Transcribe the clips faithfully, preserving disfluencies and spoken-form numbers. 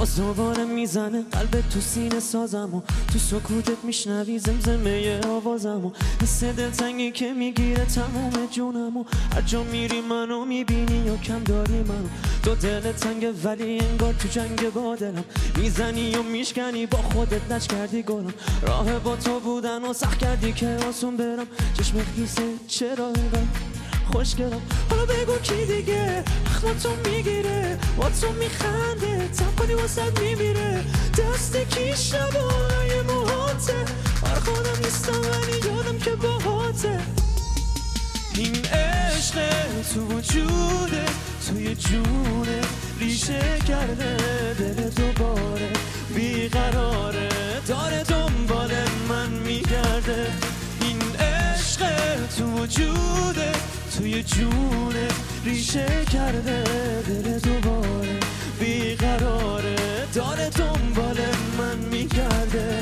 باز دوباره میزنه قلبت تو سینه سازم و تو سکوتت میشنوی زمزمه آوازم و حس دلتنگی که میگیره تموم جونم و هر جا میری منو میبینی یا کم داری منو تو دلت تنگه ولی انگار تو جنگ با دلم میزنی و میشکنی با خودت لج کردی گلم راه با تو بودن و سخت کردی که آسون برم چشم خیسه چرا اینقدر خوشگلم حالا بگو کی دیگه اخماتو میگیره با تو میخنده تب کنی واسد میمیره دست کی شبای موهاته آره خودم نیستم ولی یادم که باهاته این عشق تو وجوده توی جونه ریشه کرده دل دوباره بیقراره داره دنبال من میگرده این عشق تو وجوده توی جونه ریشه کرده دل دوباره بیقراره داره دنبال من میگرده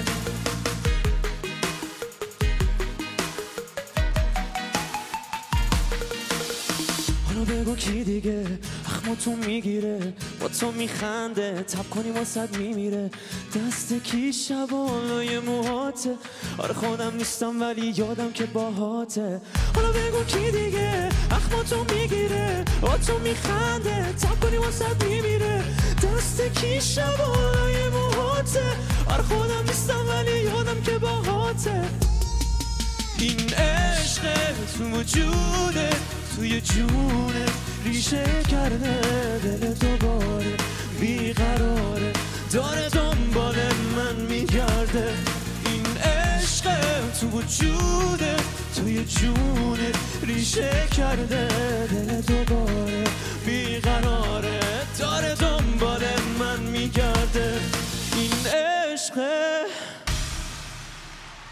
حالا بگو کی دیگه اخماتو میگیره با تو میخنده تب کنی واسد میمیره دست کی شبالای موهاته آره خودم نیستم ولی یادم که باهاته حالا بگو کی دیگه اخماتو میگیره با تو میخنده تب کنی واسد میمیره دست کی شبالای موهاته آره خودم نیستم ولی یادم که باهاته این عشق تو وجوده توی جونه ریشه کرده دل دوباره بیقراره داره دنبال من میگرده این عشق تو وجوده توی جونه ریشه کرده دل دوباره بیقراره